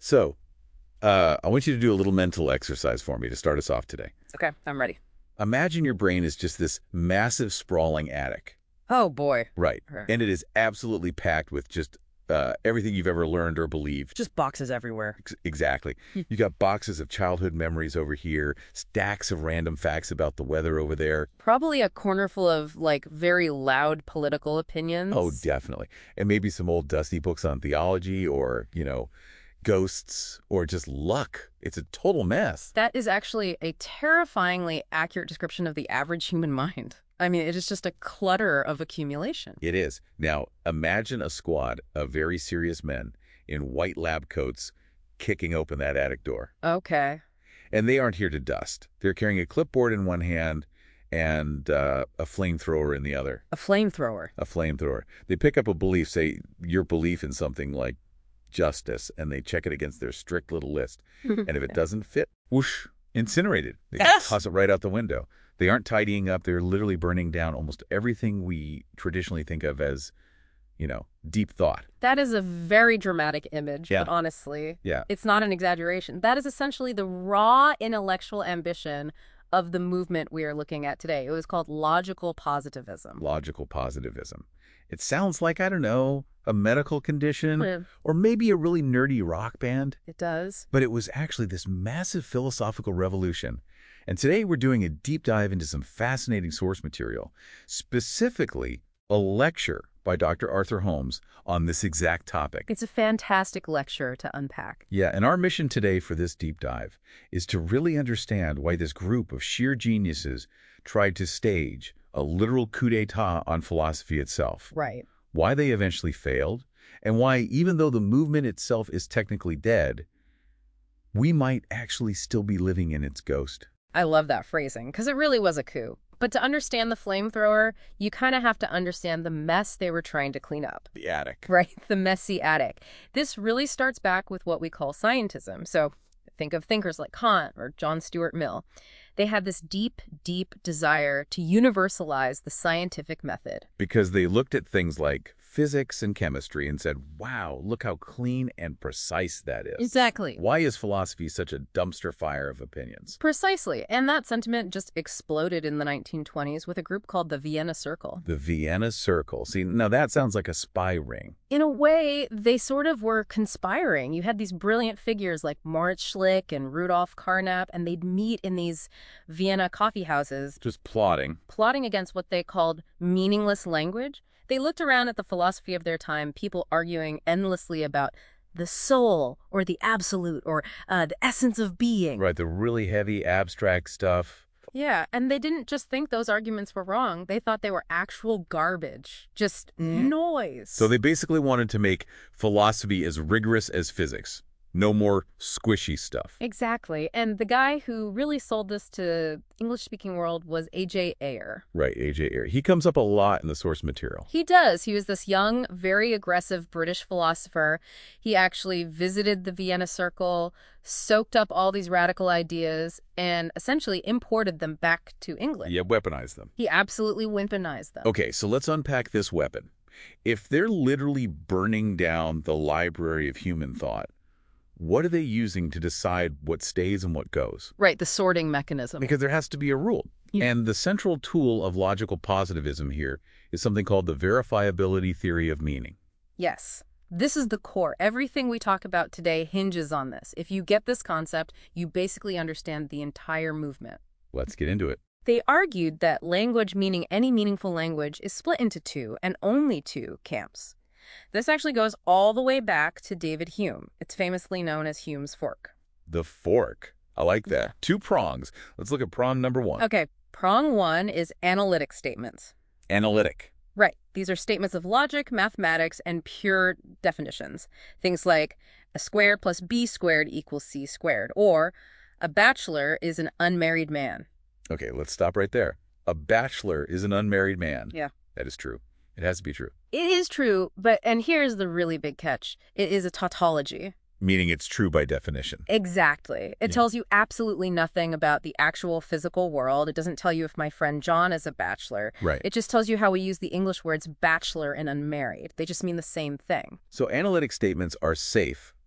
So, I want you to do a little mental exercise for me to start us off today. Okay, I'm ready. Imagine your brain is just this massive, sprawling attic. Oh, boy. Right. Okay. And it is absolutely packed with just everything you've ever learned or believed. Just boxes everywhere. Exactly. You got boxes of childhood memories over here, stacks of random facts about the weather over there. Probably a corner full of, very loud political opinions. Oh, definitely. And maybe some old dusty books on theology or, ghosts or just luck. It's a total mess. That is actually a terrifyingly accurate description of the average human mind. I mean, it is just a clutter of accumulation. It is. Now, imagine a squad of very serious men in white lab coats kicking open that attic door. Okay. And they aren't here to dust. They're carrying a clipboard in one hand and a flamethrower in the other. A flamethrower. A flamethrower. They pick up a belief, say your belief in something like justice, and they check it against their strict little list. And if it doesn't fit, whoosh, incinerated. They toss it right out the window. They aren't tidying up. They're literally burning down almost everything we traditionally think of as, deep thought. That is a very dramatic image, Yeah. but honestly, Yeah. it's not an exaggeration. That is essentially the raw intellectual ambition of the movement we are looking at today. It was called logical positivism. Logical positivism. It sounds like, I don't know, a medical condition Yeah. or maybe a really nerdy rock band. It does. But it was actually this massive philosophical revolution. And today we're doing a deep dive into some fascinating source material, specifically a lecture by Dr. Arthur Holmes on this exact topic. It's a fantastic lecture to unpack. Yeah, and our mission today for this deep dive is to really understand why this group of sheer geniuses tried to stage a literal coup d'etat on philosophy itself, Right. why they eventually failed, and why, even though the movement itself is technically dead, we might actually still be living in its ghost. I love that phrasing because it really was a coup. But to understand the flamethrower, you kind of have to understand the mess they were trying to clean up. The attic. Right? The messy attic. This really starts back with what we call scientism. So think of thinkers like Kant or John Stuart Mill. They had this deep, deep desire to universalize the scientific method. Because they looked at things like physics and chemistry and said, wow, look how clean and precise that is. Exactly. Why is philosophy such a dumpster fire of opinions? Precisely. And that sentiment just exploded in the 1920s with a group called the Vienna Circle. The Vienna Circle. See, now that sounds like a spy ring. In a way, they sort of were conspiring. You had these brilliant figures like Moritz Schlick and Rudolf Carnap, and they'd meet in these Vienna coffee houses, Just plotting. plotting against what they called meaningless language. They looked around at the philosophy of their time, people arguing endlessly about the soul or the absolute or the essence of being. Right, the really heavy abstract stuff. Yeah, and they didn't just think those arguments were wrong. They thought they were actual garbage, just noise. So they basically wanted to make philosophy as rigorous as physics. No more squishy stuff. Exactly. And the guy who really sold this to English-speaking world was A.J. Ayer. Right, A.J. Ayer. He comes up a lot in the source material. He does. He was this young, very aggressive British philosopher. He actually visited the Vienna Circle, soaked up all these radical ideas, and essentially imported them back to England. Yeah, weaponize them. He absolutely weaponized them. Okay, so let's unpack this weapon. If they're literally burning down the library of human thought, what are they using to decide what stays and what goes? Right, the sorting mechanism. Because there has to be a rule. Yeah. And the central tool of logical positivism here is something called the verifiability theory of meaning. Yes. This is the core. Everything we talk about today hinges on this. If you get this concept, you basically understand the entire movement. Let's get into it. They argued that language, meaning any meaningful language, is split into two, and only two, camps. This actually goes all the way back to David Hume. It's famously known as Hume's fork. The fork. I like that. 2 prongs. Let's look at prong number 1. Okay, prong 1 is analytic statements. Analytic. Right. These are statements of logic, mathematics, and pure definitions. Things like a squared plus b squared equals c squared, or a bachelor is an unmarried man. Okay, let's stop right there. A bachelor is an unmarried man. Yeah. That is true. It has to be true. It is true, and here's the really big catch. It is a tautology. Meaning it's true by definition. Exactly. It tells you absolutely nothing about the actual physical world. It doesn't tell you if my friend John is a bachelor. Right. It just tells you how we use the English words bachelor and unmarried. They just mean the same thing. So analytic statements are safe,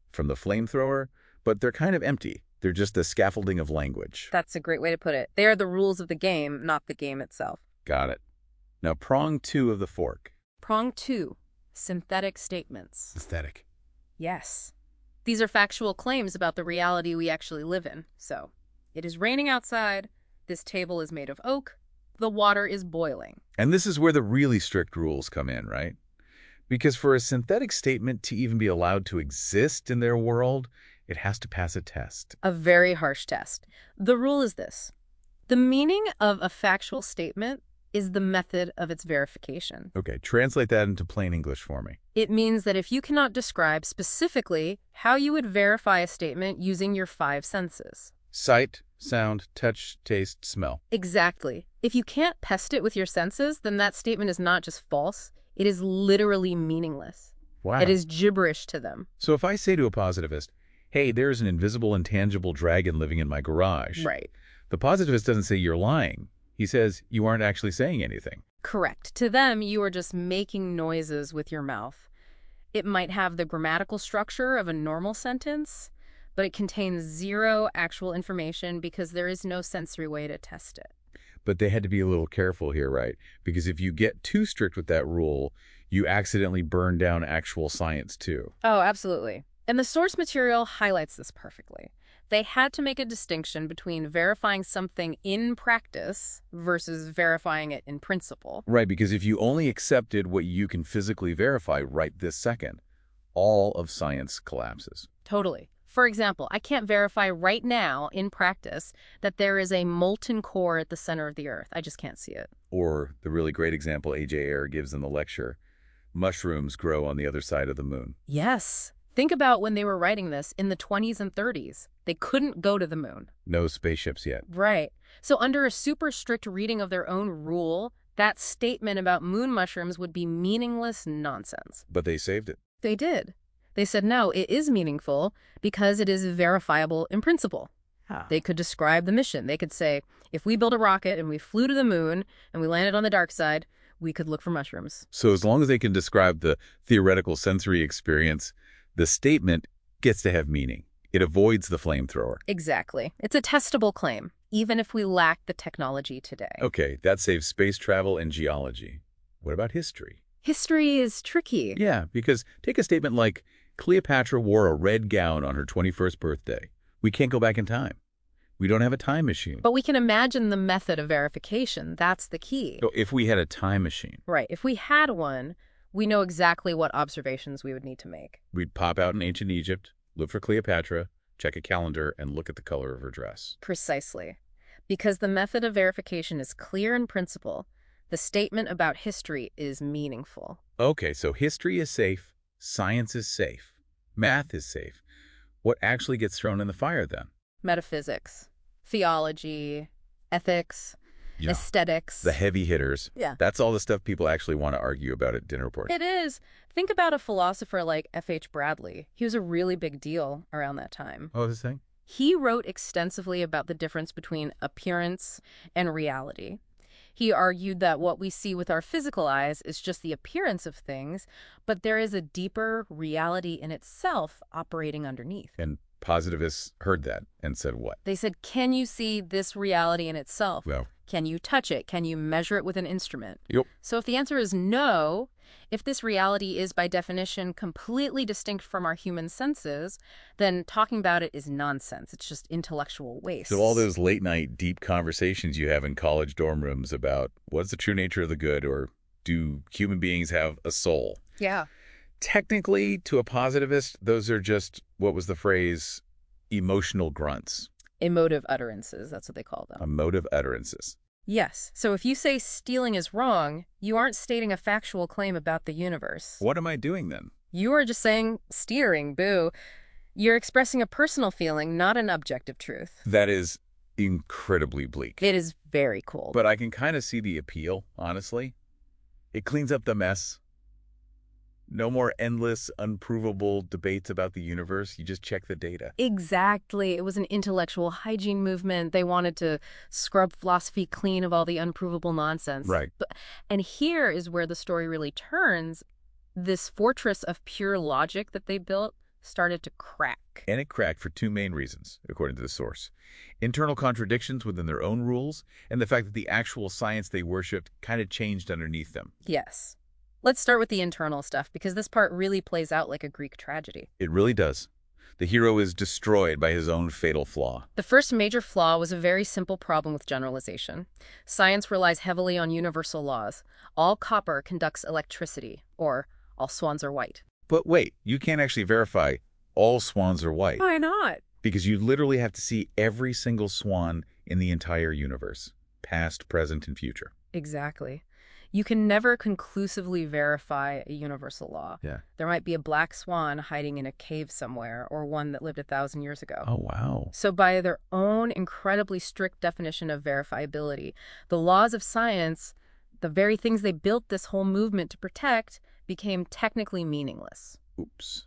from the flamethrower, but they're kind of empty. They're just the scaffolding of language. That's a great way to put it. They are the rules of the game, not the game itself. Got it. Now, prong 2 of the fork. Prong 2, synthetic statements. Aesthetic. Yes. These are factual claims about the reality we actually live in. So, it is raining outside, this table is made of oak, the water is boiling. And this is where the really strict rules come in, right? Because for a synthetic statement to even be allowed to exist in their world, it has to pass a test. A very harsh test. The rule is this. The meaning of a factual statement is the method of its verification. Okay, translate that into plain English for me. It means that if you cannot describe specifically how you would verify a statement using your 5 senses. Sight, sound, touch, taste, smell. Exactly. If you can't test it with your senses, then that statement is not just false, it is literally meaningless. Wow. It is gibberish to them. So if I say to a positivist, hey, there's an invisible, intangible dragon living in my garage. Right. The positivist doesn't say you're lying. He says you aren't actually saying anything. Correct. To them, you are just making noises with your mouth. It might have the grammatical structure of a normal sentence, but it contains 0 actual information because there is no sensory way to test it. But they had to be a little careful here, right? Because if you get too strict with that rule, you accidentally burn down actual science too. Oh, absolutely. And the source material highlights this perfectly. They had to make a distinction between verifying something in practice versus verifying it in principle. Right, because if you only accepted what you can physically verify right this second, all of science collapses. Totally. For example, I can't verify right now in practice that there is a molten core at the center of the Earth. I just can't see it. Or the really great example A.J. Ayer gives in the lecture, mushrooms grow on the other side of the moon. Yes. Think about when they were writing this in the 20s and 30s. They couldn't go to the moon. No spaceships yet. Right. So under a super strict reading of their own rule, that statement about moon mushrooms would be meaningless nonsense. But they saved it. They did. They said, no, it is meaningful because it is verifiable in principle. Huh. They could describe the mission. They could say, if we built a rocket and we flew to the moon and we landed on the dark side, we could look for mushrooms. So as long as they can describe the theoretical sensory experience, the statement gets to have meaning. It avoids the flamethrower. Exactly. It's a testable claim, even if we lack the technology today. Okay, that saves space travel and geology. What about history? History is tricky. Yeah, because take a statement like, Cleopatra wore a red gown on her 21st birthday. We can't go back in time. We don't have a time machine. But we can imagine the method of verification. That's the key. So if we had a time machine, Right. If we had one, we know exactly what observations we would need to make. we'd pop out in ancient Egypt, look for Cleopatra, check a calendar, and look at the color of her dress. Precisely. Because the method of verification is clear in principle, the statement about history is meaningful. Okay, so history is safe, science is safe, math is safe. What actually gets thrown in the fire then? Metaphysics, theology, ethics, aesthetics. The heavy hitters. Yeah. That's all the stuff people actually want to argue about at dinner parties. It is. Think about a philosopher like F.H. Bradley. He was a really big deal around that time. Oh, this thing? He wrote extensively about the difference between appearance and reality. He argued that what we see with our physical eyes is just the appearance of things, but there is a deeper reality in itself operating underneath. And positivists heard that and said what? They said, can you see this reality in itself? Well, Can you touch it? Can you measure it with an instrument? Yep. So if the answer is no, if this reality is by definition completely distinct from our human senses, then talking about it is nonsense. It's just intellectual waste. so all those late night deep conversations you have in college dorm rooms about what's the true nature of the good, or do human beings have a soul? Yeah. Technically, to a positivist, those are just, what was the phrase, emotional grunts, Emotive utterances, that's what they call them. emotive utterances. Yes. So if you say stealing is wrong, you aren't stating a factual claim about the universe. What am I doing then? You are just saying steering, boo. You're expressing a personal feeling, not an objective truth. That is incredibly bleak. It is very cold. But I can kind of see the appeal, honestly. It cleans up the mess. No more endless, unprovable debates about the universe. You just check the data. Exactly. It was an intellectual hygiene movement. They wanted to scrub philosophy clean of all the unprovable nonsense. Right. And here is where the story really turns. This fortress of pure logic that they built started to crack. And it cracked for two main reasons, according to the source. Internal contradictions within their own rules, and the fact that the actual science they worshipped kind of changed underneath them. Yes. Let's start with the internal stuff, because this part really plays out like a Greek tragedy. It really does. The hero is destroyed by his own fatal flaw. The first major flaw was a very simple problem with generalization. Science relies heavily on universal laws. All copper conducts electricity, or all swans are white. But wait, you can't actually verify all swans are white. Why not? Because you literally have to see every single swan in the entire universe, past, present, and future. Exactly. You can never conclusively verify a universal law. Yeah. There might be a black swan hiding in a cave somewhere, or one that lived 1,000 years ago. Oh, wow. So by their own incredibly strict definition of verifiability, the laws of science, the very things they built this whole movement to protect, became technically meaningless. Oops.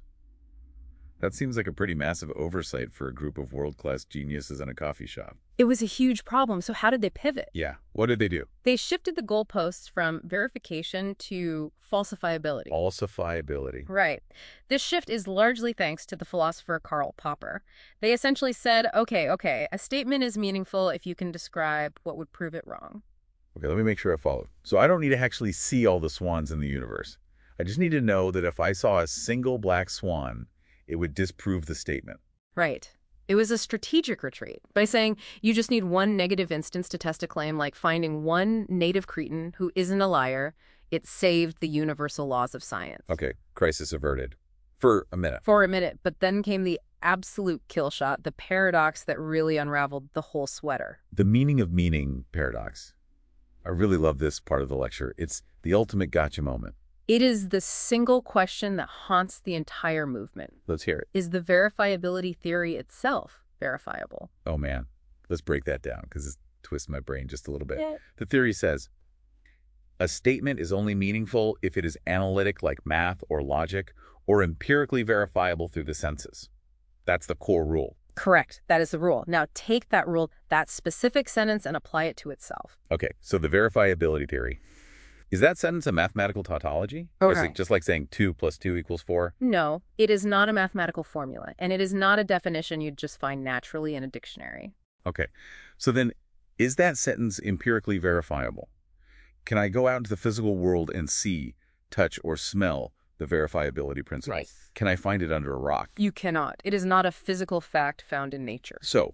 That seems like a pretty massive oversight for a group of world-class geniuses in a coffee shop. It was a huge problem, so how did they pivot? Yeah. What did they do? They shifted the goalposts from verification to falsifiability. Falsifiability. Right. This shift is largely thanks to the philosopher Karl Popper. They essentially said, okay, a statement is meaningful if you can describe what would prove it wrong. Okay, let me make sure I follow. So I don't need to actually see all the swans in the universe. I just need to know that if I saw a single black swan, it would disprove the statement. Right. It was a strategic retreat by saying you just need one negative instance to test a claim, like finding one native Cretan who isn't a liar. It saved the universal laws of science. Okay, crisis averted. For a minute. For a minute, but then came the absolute kill shot, the paradox that really unraveled the whole sweater. The meaning of meaning paradox. I really love this part of the lecture. It's the ultimate gotcha moment. It is the single question that haunts the entire movement. Let's hear it. Is the verifiability theory itself verifiable? Oh, man. Let's break that down because it twists my brain just a little bit. Yeah. The theory says, a statement is only meaningful if it is analytic like math or logic or empirically verifiable through the senses. That's the core rule. Correct. That is the rule. Now take that rule, that specific sentence, and apply it to itself. Okay, so the verifiability theory. Is that sentence a mathematical tautology? Or is it just like saying 2 + 2 = 4? No, it is not a mathematical formula, and it is not a definition you'd just find naturally in a dictionary. Okay, so then is that sentence empirically verifiable? Can I go out into the physical world and see, touch, or smell the verifiability principle? Right. Can I find it under a rock? You cannot. It is not a physical fact found in nature. So,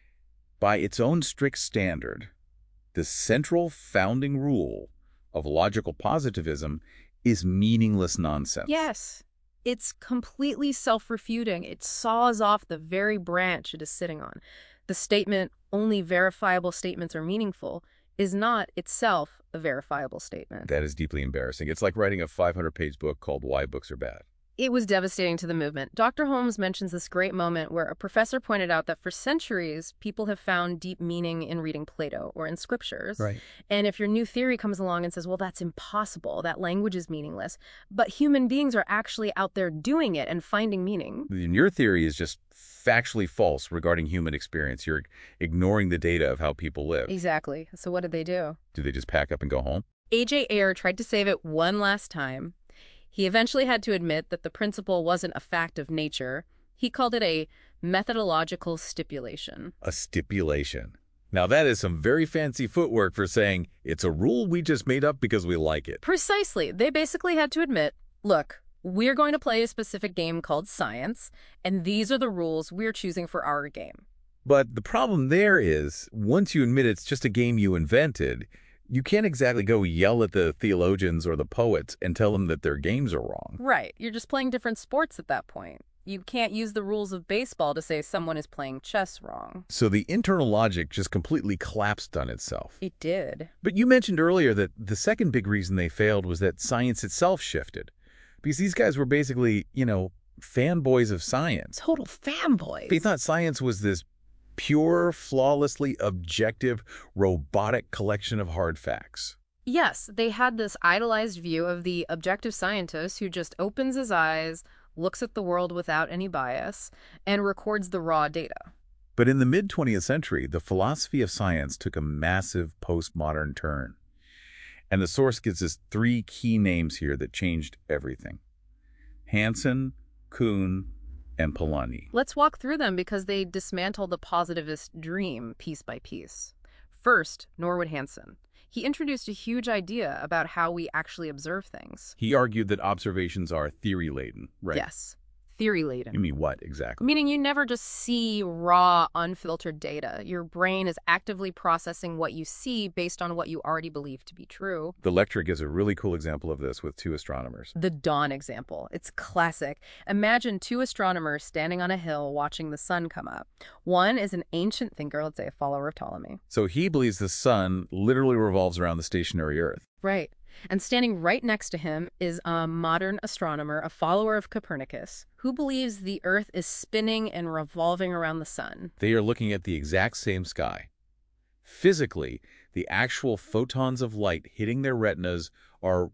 by its own strict standard, the central founding rule of logical positivism is meaningless nonsense. Yes. It's completely self-refuting. It saws off the very branch it is sitting on. The statement, only verifiable statements are meaningful, is not itself a verifiable statement. That is deeply embarrassing. It's like writing a 500-page book called Why Books Are Bad. It was devastating to the movement. Dr. Holmes mentions this great moment where a professor pointed out that for centuries, people have found deep meaning in reading Plato or in scriptures. Right. And if your new theory comes along and says, well, that's impossible, that language is meaningless, but human beings are actually out there doing it and finding meaning. And your theory is just factually false regarding human experience. You're ignoring the data of how people live. Exactly. So what did they do? Do they just pack up and go home? A.J. Ayer tried to save it one last time. He eventually had to admit that the principle wasn't a fact of nature. He called it a methodological stipulation. A stipulation. Now that is some very fancy footwork for saying it's a rule we just made up because we like it. Precisely. They basically had to admit, look, we're going to play a specific game called science, and these are the rules we're choosing for our game. But the problem there is, once you admit it's just a game you invented, you can't exactly go yell at the theologians or the poets and tell them that their games are wrong. Right. You're just playing different sports at that point. You can't use the rules of baseball to say someone is playing chess wrong. So the internal logic just completely collapsed on itself. It did. But you mentioned earlier that the second big reason they failed was that science itself shifted. Because these guys were basically, fanboys of science. Total fanboys. They thought science was this pure, flawlessly objective, robotic collection of hard facts. Yes, they had this idolized view of the objective scientist who just opens his eyes, looks at the world without any bias, and records the raw data. But in the mid-20th century, the philosophy of science took a massive postmodern turn. And the source gives us 3 key names here that changed everything. Hansen, Kuhn, and Polanyi. Let's walk through them because they dismantle the positivist dream piece by piece. First, Norwood Hanson. He introduced a huge idea about how we actually observe things. He argued that observations are theory-laden, right? Yes, theory-laden. You mean what, exactly? Meaning you never just see raw, unfiltered data. Your brain is actively processing what you see based on what you already believe to be true. The lecture gives a really cool example of this with two astronomers. The dawn example. It's classic. Imagine two astronomers standing on a hill watching the sun come up. One is an ancient thinker, let's say a follower of Ptolemy. So he believes the sun literally revolves around the stationary Earth. Right. And standing right next to him is a modern astronomer, a follower of Copernicus, who believes the Earth is spinning and revolving around the sun. They are looking at the exact same sky. Physically, the actual photons of light hitting their retinas are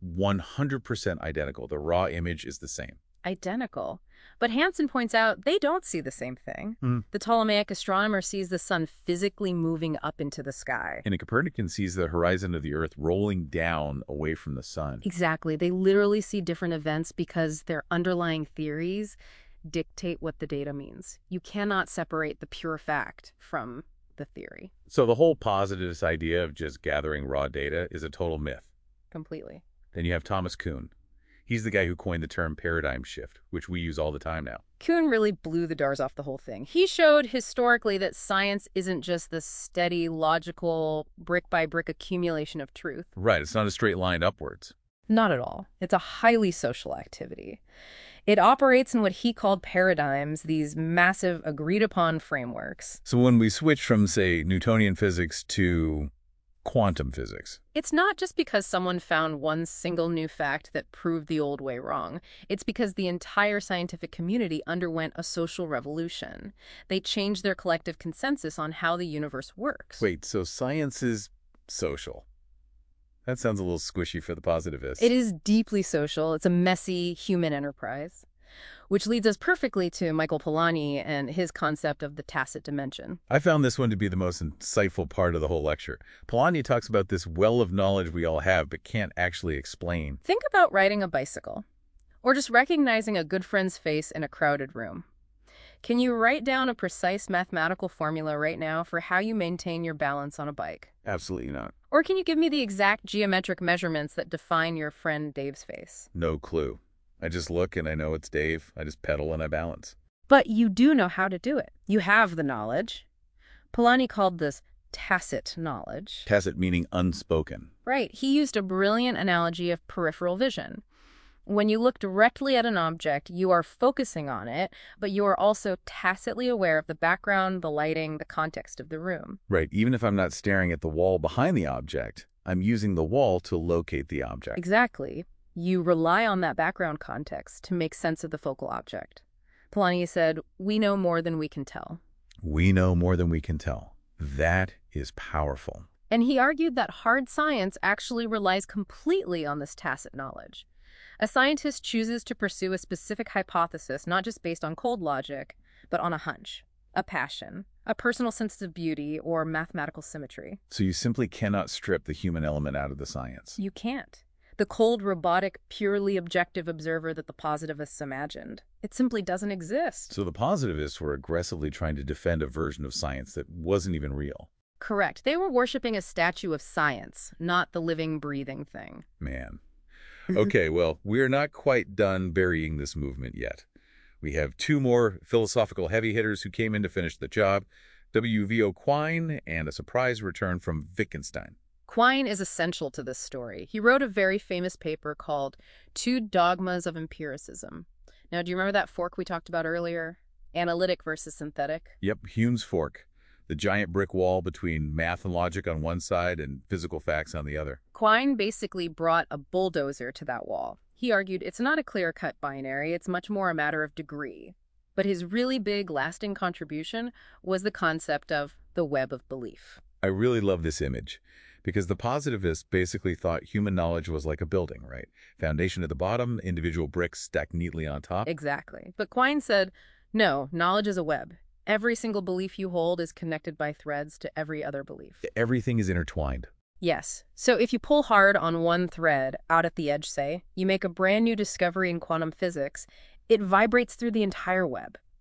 100% identical. The raw image is the same. Identical. But Hansen points out they don't see the same thing. The Ptolemaic astronomer sees the sun physically moving up into the sky. And a Copernican sees the horizon of the Earth rolling down away from the sun. Exactly. They literally see different events because their underlying theories dictate what the data means. You cannot separate the pure fact from the theory. So the whole positivist idea of just gathering raw data is a total myth. Completely. Then you have Thomas Kuhn. He's the guy who coined the term paradigm shift, which we use all the time now. Kuhn really blew the doors off the whole thing. He showed historically that science isn't just the steady, logical, brick-by-brick accumulation of truth. Right, it's not a straight line upwards. Not at all. It's a highly social activity. It operates in what he called paradigms, these massive agreed-upon frameworks. So when we switch from, say, Newtonian physics to quantum physics, It's not just because someone found one single new fact that proved the old way wrong. It's because the entire scientific community underwent a social revolution. They changed their collective consensus on how the universe works. wait, so science is social. That sounds a little squishy for the positivists. It is deeply social. It's a messy human enterprise. Which leads us perfectly to Michael Polanyi and his concept of the tacit dimension. I found this one to be the most insightful part of the whole lecture. Polanyi talks about this well of knowledge we all have but can't actually explain. Think about riding a bicycle, or just recognizing a good friend's face in a crowded room. Can you write down a precise mathematical formula right now for how you maintain your balance on a bike? Absolutely not. Or can you give me the exact geometric measurements that define your friend Dave's face? No clue. I just look and I know it's Dave. I just pedal and I balance. But you do know how to do it. You have the knowledge. Polanyi called this tacit knowledge. Tacit meaning unspoken. Right. He used a brilliant analogy of peripheral vision. When you look directly at an object, you are focusing on it, but you are also tacitly aware of the background, the lighting, the context of the room. Right. Even if I'm not staring at the wall behind the object, I'm using the wall to locate the object. Exactly. You rely on that background context to make sense of the focal object. Polanyi said, "We know more than we can tell." We know more than we can tell. That is powerful. And he argued that hard science actually relies completely on this tacit knowledge. A scientist chooses to pursue a specific hypothesis not just based on cold logic, but on a hunch, a passion, a personal sense of beauty, or mathematical symmetry. So you simply cannot strip the human element out of the science. You can't. The cold, robotic, purely objective observer that the positivists imagined. It simply doesn't exist. So the positivists were aggressively trying to defend a version of science that wasn't even real. Correct. They were worshiping a statue of science, not the living, breathing thing. Man. Okay, well, we're not quite done burying this movement yet. We have two more philosophical heavy hitters who came in to finish the job, W.V.O. Quine and a surprise return from Wittgenstein. Quine is essential to this story. He wrote a very famous paper called Two Dogmas of Empiricism. Now, do you remember that fork we talked about earlier? Analytic versus synthetic? Yep, Hume's fork. The giant brick wall between math and logic on one side and physical facts on the other. Quine basically brought a bulldozer to that wall. He argued it's not a clear-cut binary, it's much more a matter of degree. But his really big, lasting contribution was the concept of the web of belief. I really love this image because the positivists basically thought human knowledge was like a building, right? Foundation at the bottom, individual bricks stacked neatly on top. Exactly. But Quine said, no, knowledge is a web. Every single belief you hold is connected by threads to every other belief. Everything is intertwined. Yes. So if you pull hard on one thread, out at the edge, say, you make a brand new discovery in quantum physics, it vibrates through the entire web.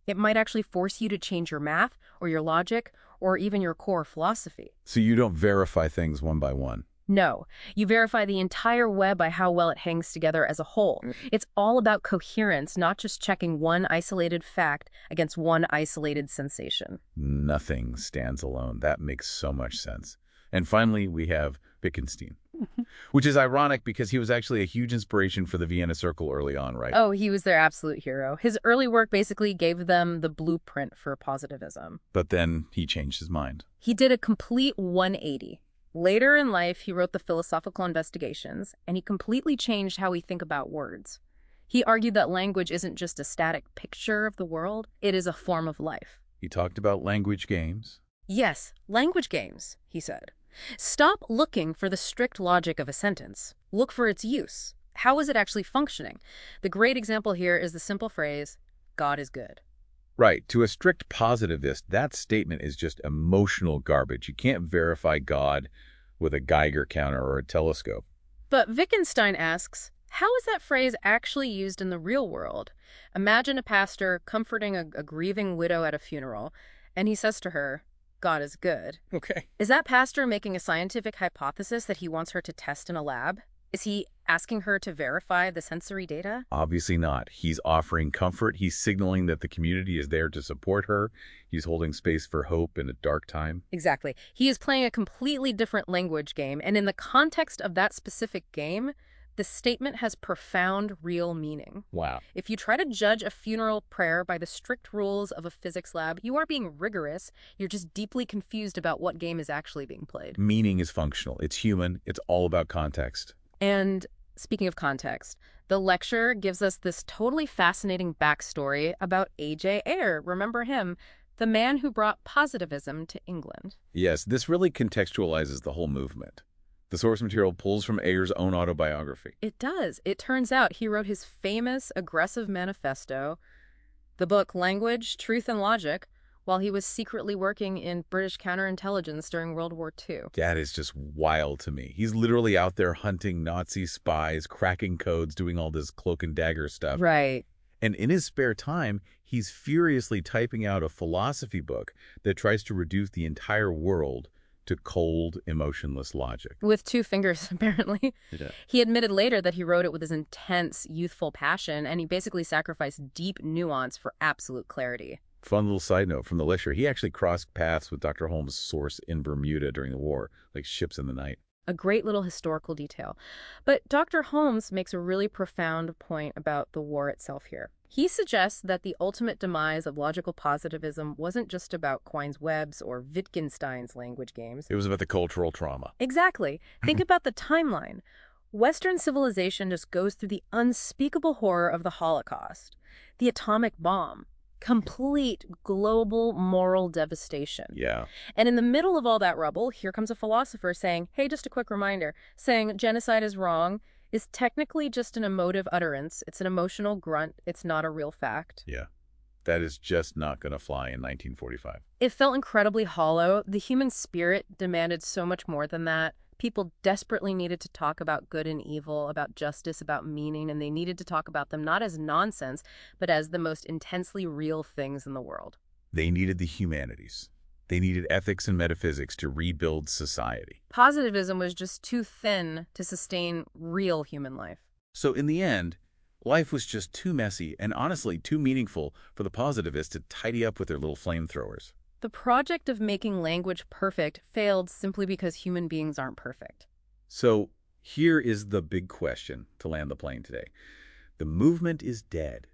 It might actually force you to change your math or your logic or even your core philosophy. So you don't verify things one by one. No, you verify the entire web by how well it hangs together as a whole. It's all about coherence, not just checking one isolated fact against one isolated sensation. Nothing stands alone. That makes so much sense. And finally, we have Wittgenstein, which is ironic because he was actually a huge inspiration for the Vienna Circle early on, right? Oh, he was their absolute hero. His early work basically gave them the blueprint for positivism. But then he changed his mind. He did a complete 180. Later in life, he wrote the Philosophical Investigations, and he completely changed how we think about words. He argued that language isn't just a static picture of the world, it is a form of life. He talked about language games. Yes, language games, he said. Stop looking for the strict logic of a sentence. Look for its use. How is it actually functioning? The great example here is the simple phrase, God is good. Right. To a strict positivist, that statement is just emotional garbage. You can't verify God with a Geiger counter or a telescope. But Wittgenstein asks, how is that phrase actually used in the real world? Imagine a pastor comforting a grieving widow at a funeral, and he says to her, God is good. Okay. Is that pastor making a scientific hypothesis that he wants her to test in a lab? Is he asking her to verify the sensory data? Obviously not. He's offering comfort. He's signaling that the community is there to support her. He's holding space for hope in a dark time. Exactly. He is playing a completely different language game, and in the context of that specific game, the statement has profound real meaning. Wow. If you try to judge a funeral prayer by the strict rules of a physics lab, you aren't being rigorous. You're just deeply confused about what game is actually being played. Meaning is functional. It's human. It's all about context. And speaking of context, the lecture gives us this totally fascinating backstory about A.J. Ayer. Remember him? The man who brought positivism to England. Yes, this really contextualizes the whole movement. The source material pulls from Ayer's own autobiography. It does. It turns out he wrote his famous aggressive manifesto, the book Language, Truth and Logic, while he was secretly working in British counterintelligence during World War II. That is just wild to me. He's literally out there hunting Nazi spies, cracking codes, doing all this cloak and dagger stuff. Right. And in his spare time, he's furiously typing out a philosophy book that tries to reduce the entire world to cold, emotionless logic. With 2 fingers, apparently. Yeah. He admitted later that he wrote it with his intense, youthful passion, and he basically sacrificed deep nuance for absolute clarity. Fun little side note from the lecture, he actually crossed paths with Dr. Holmes' source in Bermuda during the war, like ships in the night. A great little historical detail. But Dr. Holmes makes a really profound point about the war itself here. He suggests that the ultimate demise of logical positivism wasn't just about Quine's webs or Wittgenstein's language games. It was about the cultural trauma. Exactly. Think about the timeline. Western civilization just goes through the unspeakable horror of the Holocaust, the atomic bomb, complete global moral devastation. Yeah. And in the middle of all that rubble, here comes a philosopher saying, hey, just a quick reminder, saying genocide is wrong is technically just an emotive utterance. It's an emotional grunt. It's not a real fact. Yeah. That is just not going to fly in 1945. It felt incredibly hollow. The human spirit demanded so much more than that. People desperately needed to talk about good and evil, about justice, about meaning, and they needed to talk about them not as nonsense, but as the most intensely real things in the world. They needed the humanities. They needed ethics and metaphysics to rebuild society. Positivism was just too thin to sustain real human life. So in the end, life was just too messy and honestly too meaningful for the positivists to tidy up with their little flamethrowers. The project of making language perfect failed simply because human beings aren't perfect. So here is the big question to land the plane today. The movement is dead.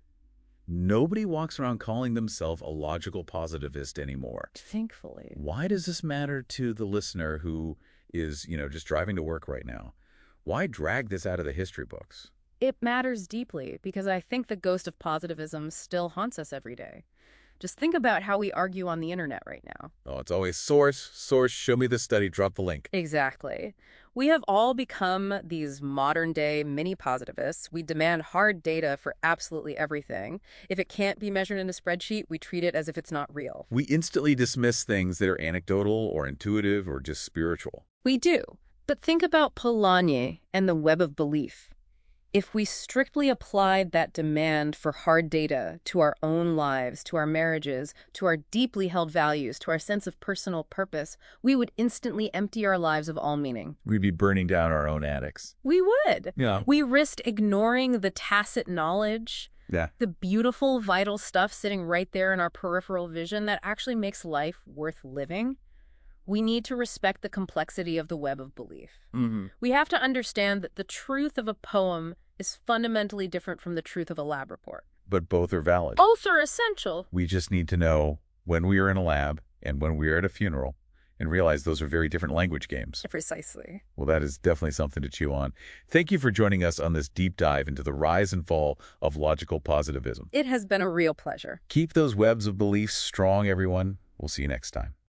Nobody walks around calling themselves a logical positivist anymore. Thankfully. Why does this matter to the listener who is, just driving to work right now? Why drag this out of the history books? It matters deeply because I think the ghost of positivism still haunts us every day. Just think about how we argue on the internet right now. Oh, it's always source, show me the study, drop the link. Exactly. We have all become these modern-day mini-positivists. We demand hard data for absolutely everything. If it can't be measured in a spreadsheet, we treat it as if it's not real. We instantly dismiss things that are anecdotal or intuitive or just spiritual. We do. But think about Polanyi and the web of belief. If we strictly applied that demand for hard data to our own lives, to our marriages, to our deeply held values, to our sense of personal purpose, we would instantly empty our lives of all meaning. We'd be burning down our own attics. We would. Yeah. We risked ignoring the tacit knowledge, Yeah. the beautiful, vital stuff sitting right there in our peripheral vision that actually makes life worth living. We need to respect the complexity of the web of belief. We have to understand that the truth of a poem is fundamentally different from the truth of a lab report. But both are valid. Both are essential. We just need to know when we are in a lab and when we are at a funeral and realize those are very different language games. Precisely. Well, that is definitely something to chew on. Thank you for joining us on this deep dive into the rise and fall of logical positivism. It has been a real pleasure. Keep those webs of beliefs strong, everyone. We'll see you next time.